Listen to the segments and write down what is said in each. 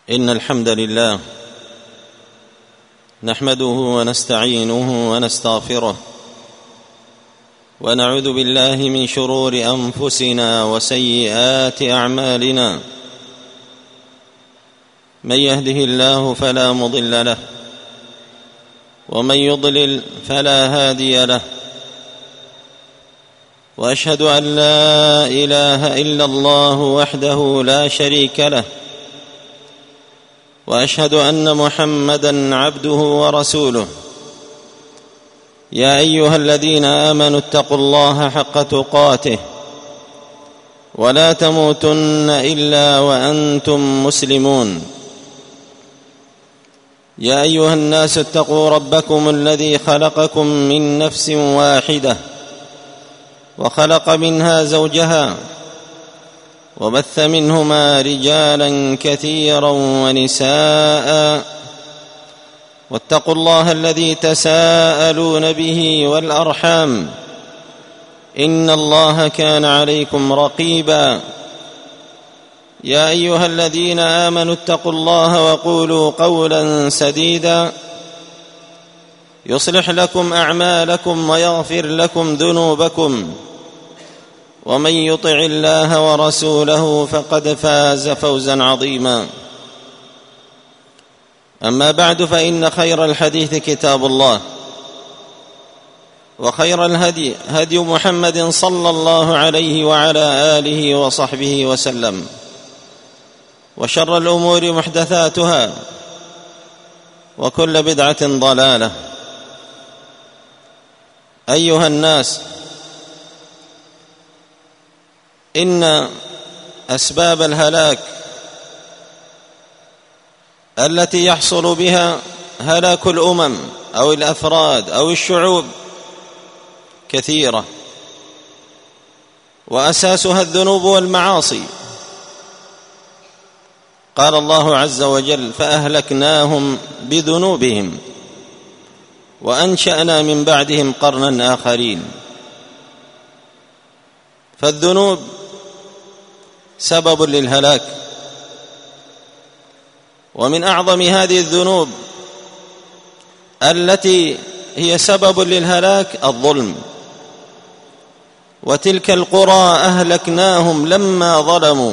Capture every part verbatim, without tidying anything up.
إن الحمد لله نحمده ونستعينه ونستغفره ونعوذ بالله من شرور أنفسنا وسيئات أعمالنا. من يهده الله فلا مضل له ومن يضلل فلا هادي له، وأشهد أن لا إله إلا الله وحده لا شريك له، وأشهد أن محمدًا عبده ورسوله. يا أيها الذين آمنوا اتقوا الله حق تقاته ولا تموتن إلا وأنتم مسلمون. يا أيها الناس اتقوا ربكم الذي خلقكم من نفس واحدة وخلق منها زوجها وبث منهما رجالا كثيرا ونساء، واتقوا الله الذي تساءلون به والأرحام إن الله كان عليكم رقيبا. يا أيها الذين آمنوا اتقوا الله وقولوا قولا سديدا يصلح لكم أعمالكم ويغفر لكم ذنوبكم، ومن يطع الله ورسوله فقد فاز فوزا عظيما. أما بعد، فإن خير الحديث كتاب الله، وخير الهدي هدي محمد صلى الله عليه وعلى آله وصحبه وسلم، وشر الأمور محدثاتها، وكل بدعة ضلالة. أيها الناس، إن أسباب الهلاك التي يحصل بها هلاك الأمم أو الأفراد أو الشعوب كثيرة، وأساسها الذنوب والمعاصي. قال الله عز وجل: فأهلكناهم بذنوبهم وأنشأنا من بعدهم قرنا آخرين. فالذنوب سبب للهلاك، ومن أعظم هذه الذنوب التي هي سبب للهلاك الظلم. وتلك القرى أهلكناهم لما ظلموا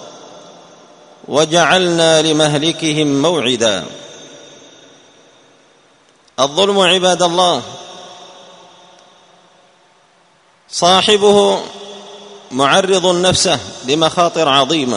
وجعلنا لمهلكهم موعدا. الظلم عباد الله صاحبه معرض نفسه لمخاطر عظيمة،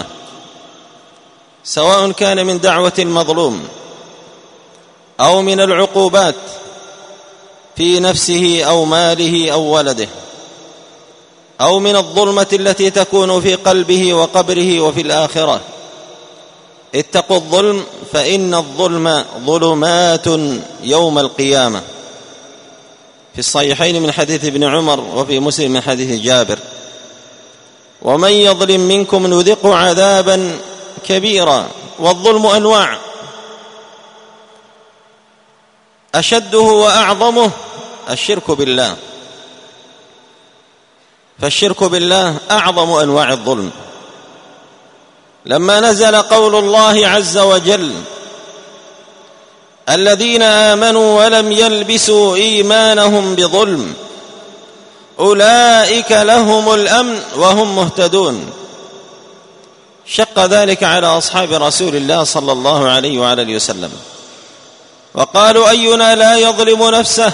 سواء كان من دعوة المظلوم أو من العقوبات في نفسه أو ماله أو ولده، أو من الظلمة التي تكون في قلبه وقبره وفي الآخرة. اتقوا الظلم فإن الظلم ظلمات يوم القيامة، في الصحيحين من حديث ابن عمر، وفي مسلم من حديث جابر: ومن يظلم منكم نذقه عذابا كبيرا. والظلم أنواع، أشده وأعظمه الشرك بالله، فالشرك بالله أعظم أنواع الظلم. لما نزل قول الله عز وجل: الذين آمنوا ولم يلبسوا إيمانهم بظلم أولئك لهم الأمن وهم مهتدون، شق ذلك على أصحاب رسول الله صلى الله عليه وعلى آله وسلم، وقالوا: أينا لا يظلم نفسه؟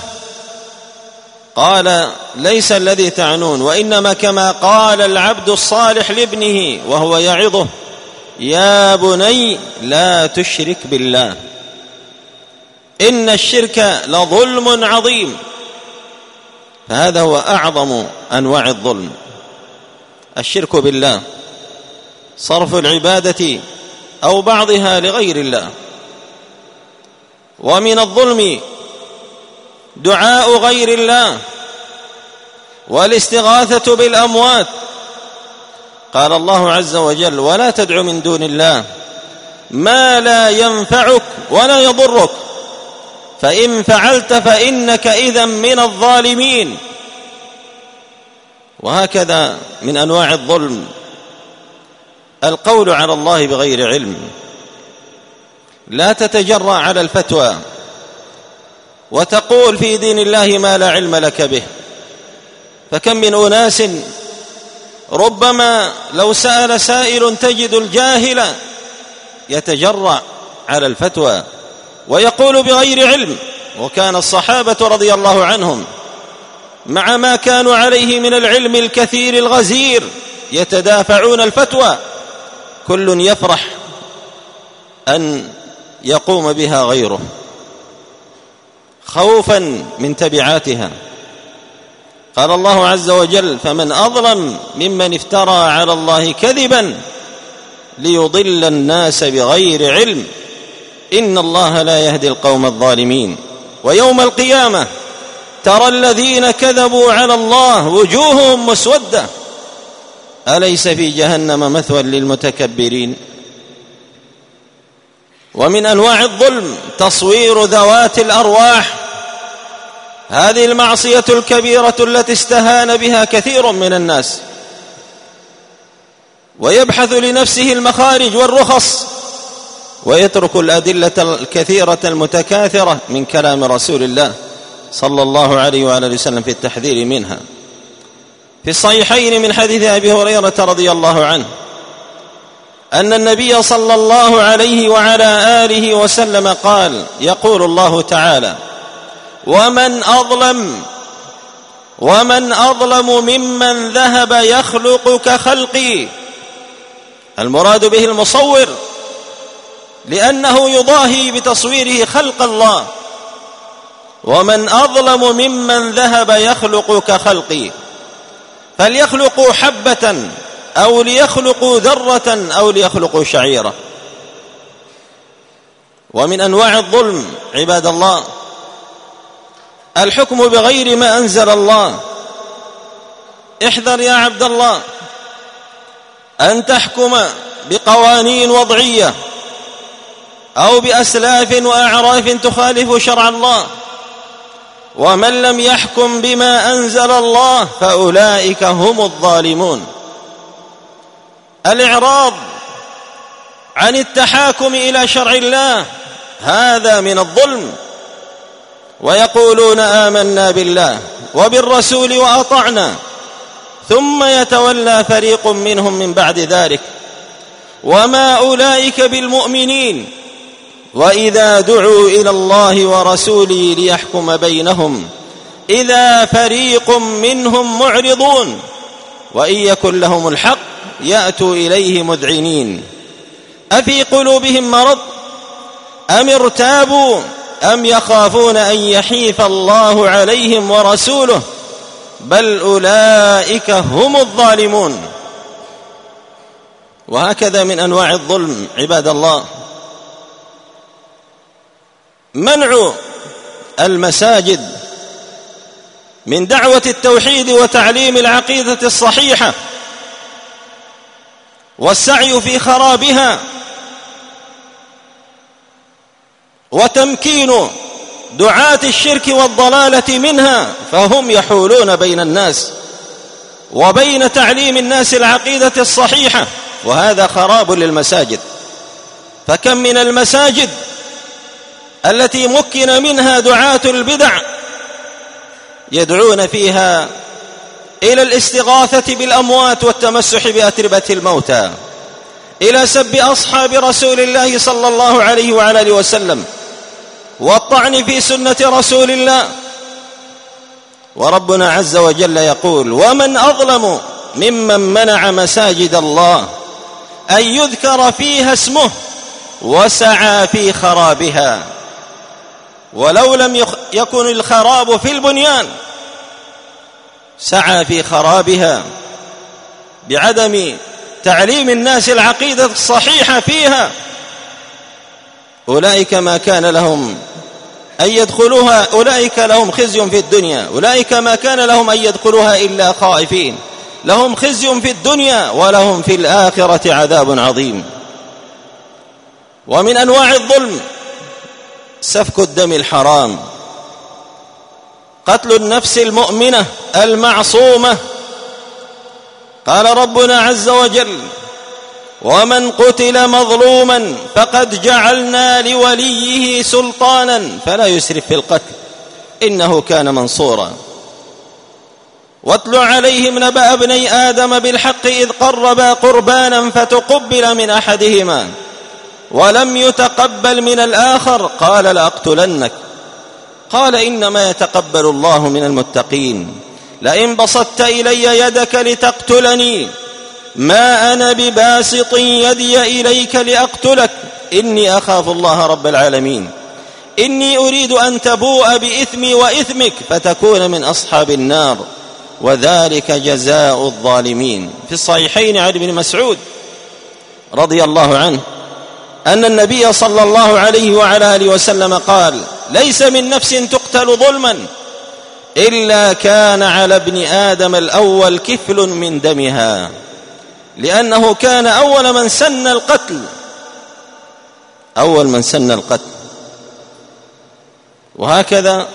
قال: ليس الذي تعنون، وإنما كما قال العبد الصالح لابنه وهو يعظه: يا بني لا تشرك بالله إن الشرك لظلم عظيم. فهذا هو أعظم أنواع الظلم، الشرك بالله، صرف العبادة أو بعضها لغير الله. ومن الظلم دعاء غير الله والاستغاثة بالأموات. قال الله عز وجل: ولا تدع من دون الله ما لا ينفعك ولا يضرك، فإن فعلت فإنك إذا من الظالمين. وهكذا من أنواع الظلم القول على الله بغير علم، لا تتجرأ على الفتوى وتقول في دين الله ما لا علم لك به. فكم من أناس ربما لو سأل سائل تجد الجاهل يتجرأ على الفتوى ويقول بغير علم. وكان الصحابة رضي الله عنهم مع ما كانوا عليه من العلم الكثير الغزير يتدافعون الفتوى، كل يفرح أن يقوم بها غيره خوفا من تبعاتها. قال الله عز وجل: فمن أظلم ممن افترى على الله كذبا ليضل الناس بغير علم إن الله لا يهدي القوم الظالمين. ويوم القيامة ترى الذين كذبوا على الله وجوههم مسودة أليس في جهنم مثوى للمتكبرين. ومن أنواع الظلم تصوير ذوات الأرواح، هذه المعصية الكبيرة التي استهان بها كثير من الناس، ويبحث لنفسه المخارج والرخص ويترك الأدلة الكثيرة المتكاثرة من كلام رسول الله صلى الله عليه وآله وسلم في التحذير منها. في الصحيحين من حديث أبي هريرة رضي الله عنه أن النبي صلى الله عليه وعلى آله وسلم قال: يقول الله تعالى: ومن أظلم ومن أظلم ممن ذهب يخلق كخلقي. المراد به المصور، لأنه يضاهي بتصويره خلق الله. ومن أظلم ممن ذهب يخلق كخلقي، فليخلقوا حبة أو ليخلقوا ذرة أو ليخلقوا شعيرة. ومن أنواع الظلم عباد الله الحكم بغير ما أنزل الله. احذر يا عبد الله أن تحكم بقوانين وضعية أو بأسلاف وأعراف تخالف شرع الله. ومن لم يحكم بما أنزل الله فأولئك هم الظالمون. الإعراض عن التحاكم إلى شرع الله هذا من الظلم. ويقولون آمنا بالله وبالرسول وأطعنا ثم يتولى فريق منهم من بعد ذلك وما أولئك بالمؤمنين وإذا دعوا إلى الله ورسوله ليحكم بينهم إذا فريق منهم معرضون وإن يكن لهم الحق يأتوا إليه مذعنين أفي قلوبهم مرض أم ارتابوا أم يخافون أن يحيف الله عليهم ورسوله بل أولئك هم الظالمون. وهكذا من أنواع الظلم عباد الله منع المساجد من دعوة التوحيد وتعليم العقيدة الصحيحة والسعي في خرابها وتمكين دعاة الشرك والضلالة منها، فهم يحولون بين الناس وبين تعليم الناس العقيدة الصحيحة، وهذا خراب للمساجد. فكم من المساجد التي مكن منها دعاة البدع يدعون فيها إلى الاستغاثة بالأموات والتمسح بأتربة الموتى، إلى سب أصحاب رسول الله صلى الله عليه وعلى آله وسلم والطعن في سنة رسول الله. وربنا عز وجل يقول: ومن أظلم ممن منع مساجد الله أن يذكر فيها اسمه وسعى في خرابها. ولو لم يكن الخراب في البنيان سعى في خرابها بعدم تعليم الناس العقيدة الصحيحة فيها. أولئك ما كان لهم أن يدخلوها أولئك لهم خزي في الدنيا أولئك ما كان لهم أن يدخلوها إلا خائفين لهم خزي في الدنيا ولهم في الآخرة عذاب عظيم. ومن أنواع الظلم سفك الدم الحرام، قتل النفس المؤمنة المعصومة. قال ربنا عز وجل: ومن قتل مظلوما فقد جعلنا لوليه سلطانا فلا يسرف في القتل إنه كان منصورا. واتل عليهم نبأ ابني آدم بالحق إذ قربا قربانا فتقبل من أحدهما ولم يتقبل من الآخر قال لأقتلنك قال إنما يتقبل الله من المتقين لئن بسطت إلي يدك لتقتلني ما أنا بباسط يدي إليك لأقتلك إني أخاف الله رب العالمين إني أريد أن تبوء بإثمي وإثمك فتكون من أصحاب النار وذلك جزاء الظالمين. في الصحيحين عن ابن مسعود رضي الله عنه أن النبي صلى الله عليه وعلى آله وسلم قال ليس من نفس تقتل ظلما إلا كان على ابن آدم الأول كفل من دمها لأنه كان أول من سن القتل أول من سن القتل. وهكذا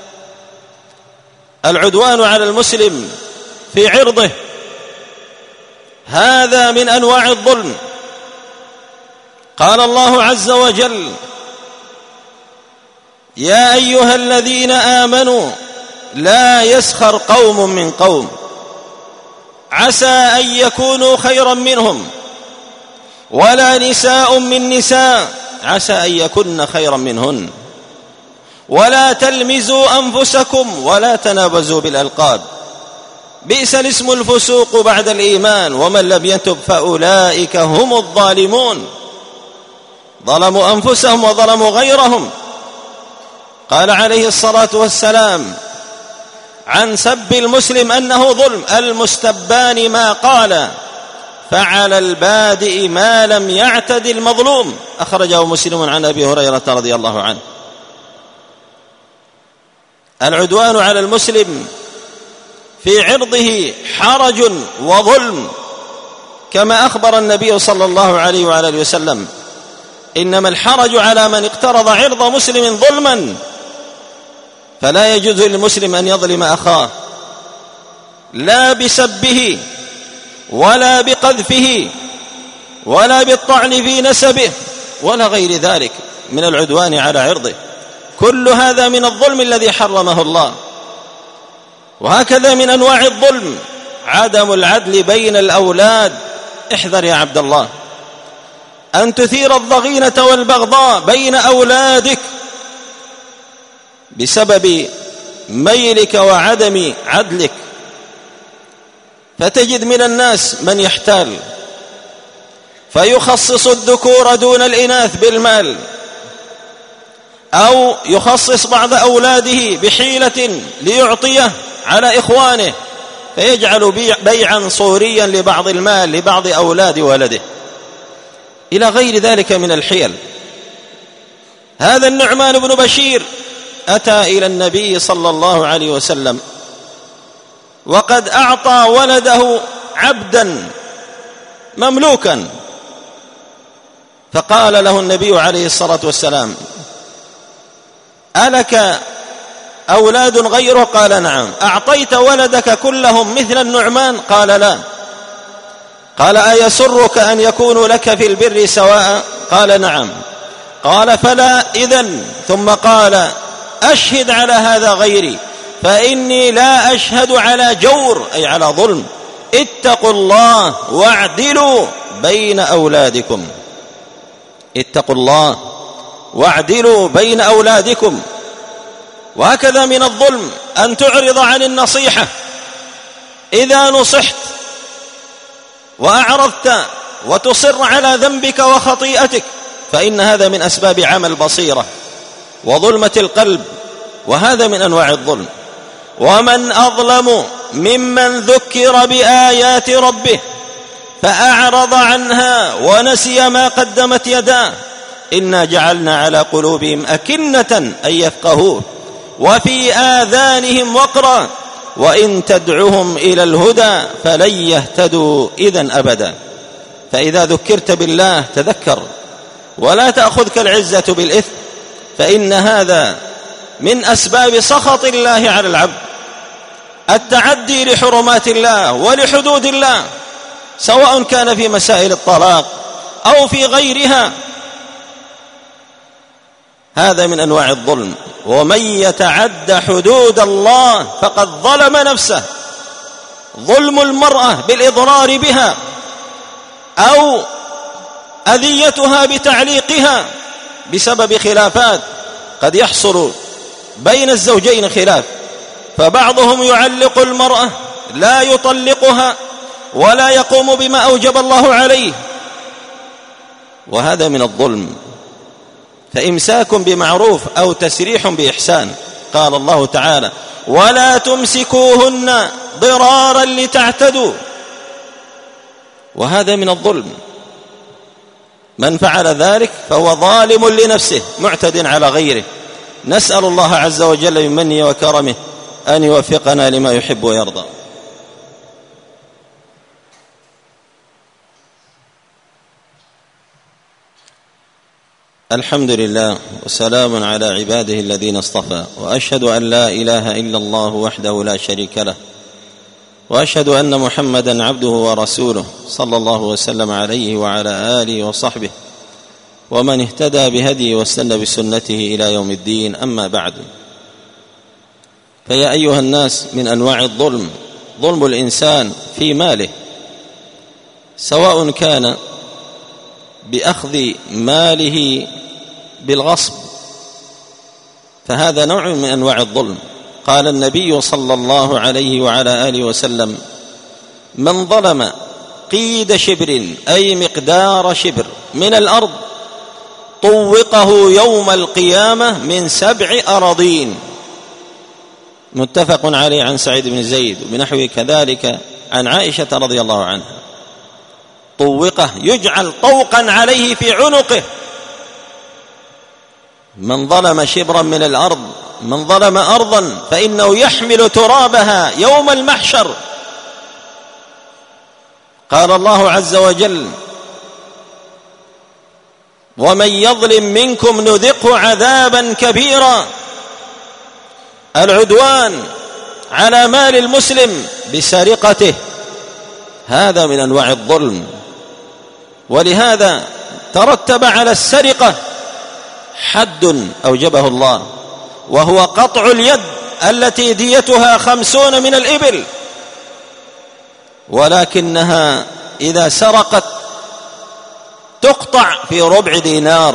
العدوان على المسلم في عرضه هذا من أنواع الظلم. قال الله عز وجل يا أيها الذين آمنوا لا يسخر قوم من قوم عسى أن يكونوا خيرا منهم ولا نساء من نساء عسى أن يكن خيرا منهن ولا تلمزوا أنفسكم ولا تنابزوا بالألقاب بئس الاسم الفسوق بعد الإيمان ومن لم يتب فأولئك هم الظالمون ظلموا أنفسهم وظلموا غيرهم. قال عليه الصلاة والسلام عن سب المسلم أنه ظلم المستبان ما قال فعلى البادئ ما لم يعتد المظلوم أخرجه مسلم عن أبي هريرة رضي الله عنه. العدوان على المسلم في عرضه حرج وظلم كما أخبر النبي صلى الله عليه وعلى آله وسلم إنما الحرج على من اقترض عرض مسلم ظلما فلا يجوز للمسلم أن يظلم أخاه لا بسبه ولا بقذفه ولا بالطعن في نسبه ولا غير ذلك من العدوان على عرضه. كل هذا من الظلم الذي حرمه الله. وهكذا من أنواع الظلم عدم العدل بين الأولاد. احذر يا عبد الله أن تثير الضغينة والبغضاء بين أولادك بسبب ميلك وعدم عدلك، فتجد من الناس من يحتال فيخصص الذكور دون الإناث بالمال، أو يخصص بعض أولاده بحيلة ليعطيه على إخوانه فيجعل بيعا صوريا لبعض المال لبعض أولاد ولده إلى غير ذلك من الحيل. هذا النعمان بن بشير أتى إلى النبي صلى الله عليه وسلم وقد أعطى ولده عبدا مملوكا، فقال له النبي عليه الصلاة والسلام ألك أولاد غيره؟ قال نعم. أعطيت ولدك كلهم مثل النعمان؟ قال لا. قال أيسرك أن يكونوا لك في البر سواء؟ قال نعم. قال فلا إذن. ثم قال أشهد على هذا غيري فإني لا أشهد على جور أي على ظلم. اتقوا الله واعدلوا بين أولادكم. اتقوا الله واعدلوا بين أولادكم. وهكذا من الظلم أن تعرض عن النصيحة. إذا نصحت وأعرضت وتصر على ذنبك وخطيئتك فإن هذا من أسباب عمى البصيرة وظلمة القلب، وهذا من أنواع الظلم. ومن أظلم ممن ذكر بآيات ربه فأعرض عنها ونسي ما قدمت يداه إنا جعلنا على قلوبهم أكنة أن يفقهوه وفي آذانهم وقرا وإن تدعهم إلى الهدى فلن يهتدوا إذن أبدا. فإذا ذكرت بالله تذكر ولا تأخذك العزة بالإثم، فإن هذا من أسباب سخط الله على العبد، التعدي لحرمات الله ولحدود الله. سواء كان في مسائل الطلاق أو في غيرها. هذا من أنواع الظلم. ومن يتعد حدود الله فقد ظلم نفسه. ظلم المرأة بالإضرار بها أو أذيتها بتعليقها بسبب خلافات قد يحصل بين الزوجين خلاف، فبعضهم يعلق المرأة لا يطلقها ولا يقوم بما أوجب الله عليه، وهذا من الظلم. فإمساك بمعروف أو تسريح بإحسان. قال الله تعالى: ولا تمسكوهن ضرارا لتعتدوا، وهذا من الظلم. من فعل ذلك فهو ظالم لنفسه معتد على غيره. نسأل الله عز وجل من منه وكرمه أن يوفقنا لما يحب ويرضى. الحمد لله وسلام على عباده الذين اصطفى، وأشهد أن لا إله إلا الله وحده لا شريك له، وأشهد أن محمدا عبده ورسوله صلى الله وسلم عليه وعلى آله وصحبه ومن اهتدى بهديه واستنى بسنته إلى يوم الدين. أما بعد، فيا أيها الناس، من أنواع الظلم ظلم الإنسان في ماله، سواء كان بأخذ ماله بالغصب، فهذا نوع من أنواع الظلم. قال النبي صلى الله عليه وعلى آله وسلم: من ظلم قيد شبر أي مقدار شبر من الأرض طوقه يوم القيامة من سبع أراضين. متفق عليه عن سعيد بن زيد وبنحوه كذلك عن عائشة رضي الله عنها. طوقه يجعل طوقا عليه في عنقه. من ظلم شبرا من الأرض، من ظلم أرضا فإنه يحمل ترابها يوم المحشر. قال الله عز وجل: ومن يظلم منكم نذقه عذابا كبيرا. العدوان على مال المسلم بسرقته هذا من أنواع الظلم، ولهذا ترتب على السرقة حد أوجبه الله، وهو قطع اليد التي ديتها خمسون من الإبل، ولكنها إذا سرقت تقطع في ربع دينار،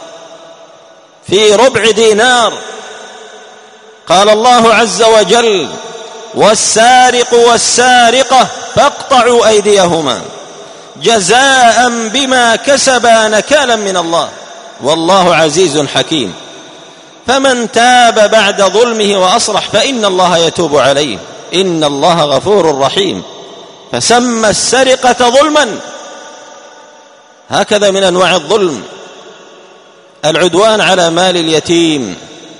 في ربع دينار. قال الله عز وجل: والسارق والسارقة فاقطعوا أيديهما جزاء بما كسبا نكالا من الله والله عزيز حكيم. فمن تاب بعد ظلمه وأصلح فإن الله يتوب عليه، إن الله غفور رحيم. فسمى السرقة ظلما. هكذا من أنواع الظلم العدوان على مال اليتيم.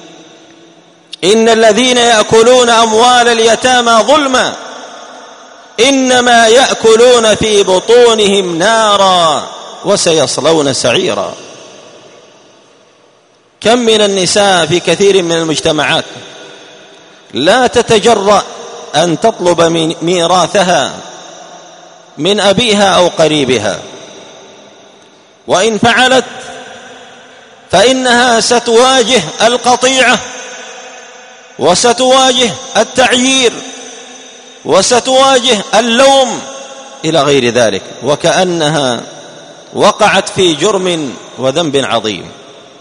إن الذين يأكلون أموال اليتامى ظلما إنما يأكلون في بطونهم نارا وسيصلون سعيرا. كم من النساء في كثير من المجتمعات لا تتجرأ أن تطلب من ميراثها من أبيها أو قريبها، وإن فعلت فإنها ستواجه القطيعة وستواجه التعيير وستواجه اللوم إلى غير ذلك، وكأنها وقعت في جرم وذنب عظيم.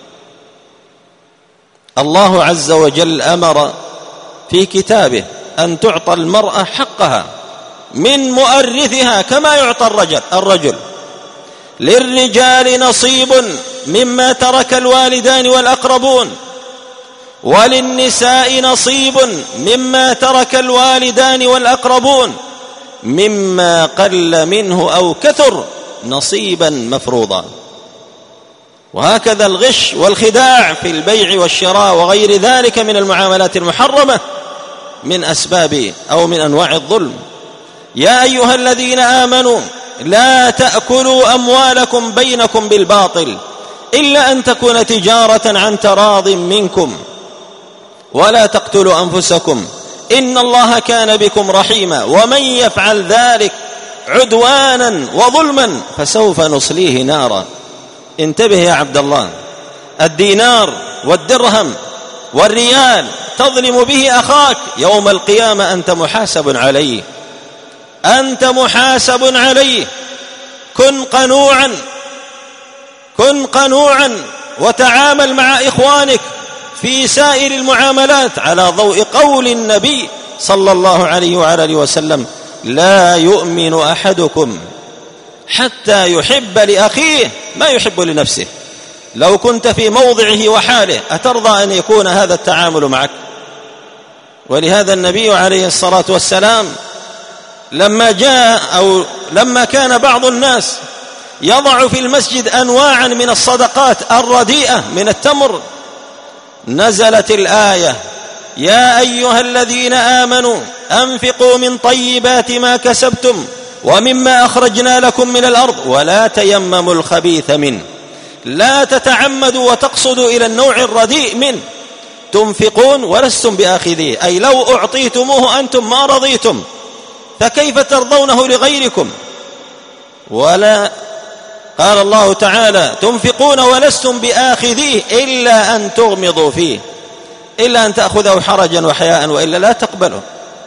الله عز وجل أمر في كتابه أن تعطى المرأة حقها من مؤرثها كما يعطى الرجل الرجل للرجال نصيب مما ترك الوالدان والأقربون، وللنساء نصيب مما ترك الوالدان والأقربون، مما قل منه أو كثر نصيبا مفروضا. وهكذا الغش والخداع في البيع والشراء وغير ذلك من المعاملات المحرمة من أسباب أو من أنواع الظلم. يا أيها الذين آمنوا لا تأكلوا أموالكم بينكم بالباطل إلا أن تكون تجارة عن تراض منكم، ولا تقتلوا أنفسكم إن الله كان بكم رحيما، ومن يفعل ذلك عدوانا وظلما فسوف نصليه نارا. انتبه يا عبد الله، الدينار والدرهم والريال تظلم به أخاك يوم القيامة أنت محاسب عليه، أنت محاسب عليه. كن قنوعا، كن قنوعا وتعامل مع إخوانك في سائر المعاملات على ضوء قول النبي صلى الله عليه وعلى آله وسلم: لا يؤمن أحدكم حتى يحب لأخيه ما يحب لنفسه. لو كنت في موضعه وحاله أترضى أن يكون هذا التعامل معك؟ ولهذا النبي عليه الصلاة والسلام لما جاء أو لما كان بعض الناس يضع في المسجد أنواعا من الصدقات الرديئة من التمر، نزلت الآية: يا أيها الذين آمنوا أنفقوا من طيبات ما كسبتم ومما أخرجنا لكم من الأرض ولا تيمموا الخبيث منه. لا تتعمدوا وتقصدوا إلى النوع الرديء منه، تنفقون ولستم بآخذيه، أي لو أعطيتموه أنتم ما رضيتم، فكيف ترضونه لغيركم؟ ولا قال الله تعالى: تنفقون ولستم بآخذيه إلا أن تغمضوا فيه، إلا أن تأخذه حرجا وحياء وإلا لا تقبله.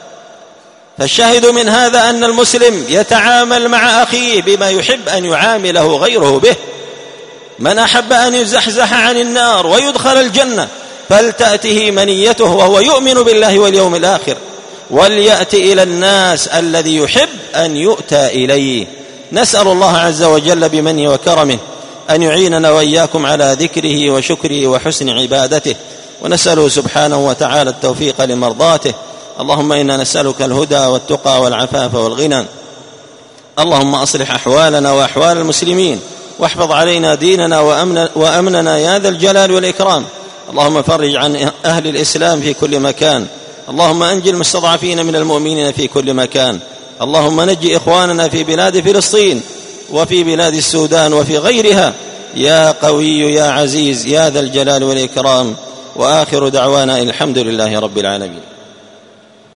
فالشاهد من هذا أن المسلم يتعامل مع أخيه بما يحب أن يعامله غيره به. من أحب أن يزحزح عن النار ويدخل الجنة فلتأته منيته وهو يؤمن بالله واليوم الآخر، وليأتي إلى الناس الذي يحب أن يؤتى إليه. نسأل الله عز وجل بمنه وكرمه أن يعيننا وإياكم على ذكره وشكره وحسن عبادته، ونسأله سبحانه وتعالى التوفيق لمرضاته. اللهم إنا نسألك الهدى والتقى والعفاف والغنى. اللهم أصلح أحوالنا وأحوال المسلمين، واحفظ علينا ديننا وأمننا يا ذا الجلال والإكرام. اللهم فرج عن أهل الإسلام في كل مكان. اللهم أنجِ المستضعفين من المؤمنين في كل مكان. اللهم نجِ إخواننا في بلاد فلسطين وفي بلاد السودان وفي غيرها يا قوي يا عزيز يا ذا الجلال والإكرام. وآخر دعوانا الحمد لله رب العالمين.